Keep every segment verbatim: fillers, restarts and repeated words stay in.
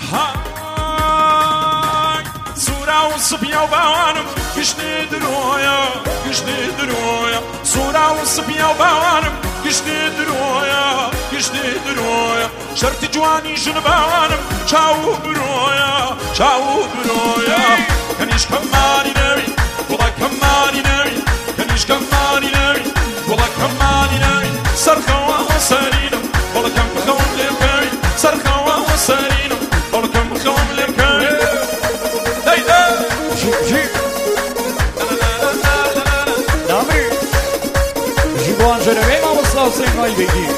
هاي سورة وصبية وبوانم قشتي درويا قشتي درويا سورة وصبية وبوانم قشتي درويا قشتي درويا شرط جواني جنبوانم شاو برويا شاو برويا كنيش كماني نوي والله كماني نوي كنيش كماني نوي والله كماني نوي سرخوا وسرينا والله كم خوم لكوي سرخوا وسرينا والله كم خوم لكوي هاي هاي جيب جيب نامي جيبوا انجلوين ما وصلوا سين ما يبيجي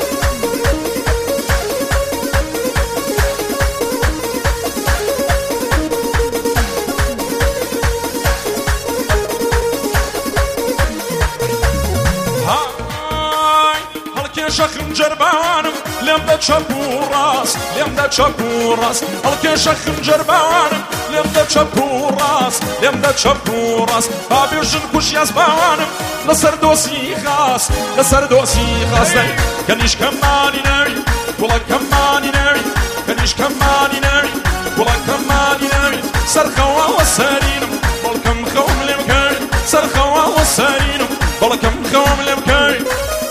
شخم جربانم لم دا چپو راست لم دا چپو راست هلکه شخم جربانم لم دا چپو راست لم دا چپو راست بابیشن کشی از بانم لسر دوسی خاست لسر دوسی خاست کنیش کمانی نوی ولا کمانی نوی کنیش کمانی نوی ولا کمانی نوی سرخوا و سرینم ولا کم خوم لم کن سرخوا و سرینم ولا کم خوم لم کن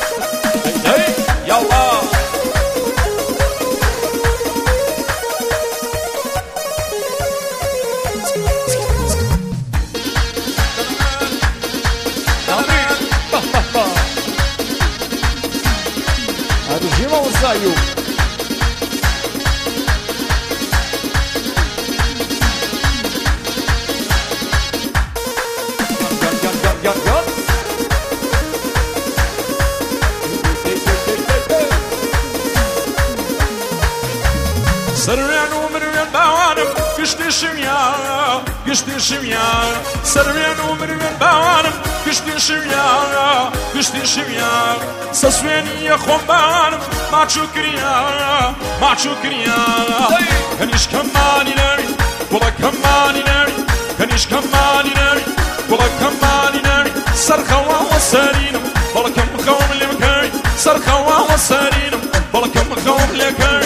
يلا هذا جيما وصايو سرين ومرين بوانم قشتي شميا قشتي شميا سرين ومرين بوانم قشتي شميا قشتي شميا سسويني يا خون بوانم ما تشكريا ما تشكريا كنيش كماني ناري ولا كماني ناري كنيش كماني ناري ولا كماني ناري سرخوا وسرينم ولا كم خوم لمكاي سرخوا وسرينم ولا كم خوم لكاي